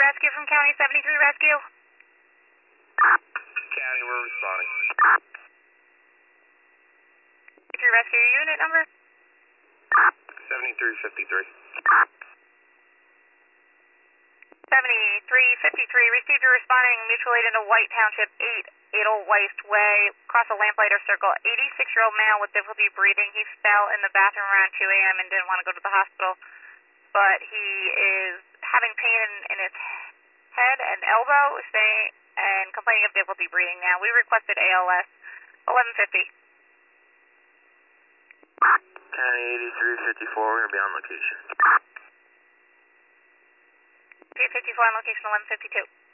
rescue from County 73 Rescue. County, we're responding. 73 Rescue, unit number? 7353. 7353, received a responding mutual aid into White Township 8, Edelweiss Way, across a lamplighter circle. 86-year-old male with difficulty breathing. He fell in the bathroom around 2 a.m. and didn't want to go to the hospital, but he is having pain in his head and elbow, and complaining of difficulty breathing now. We requested ALS 1150. County 8354, we're going to be on location. 354 on location 1152.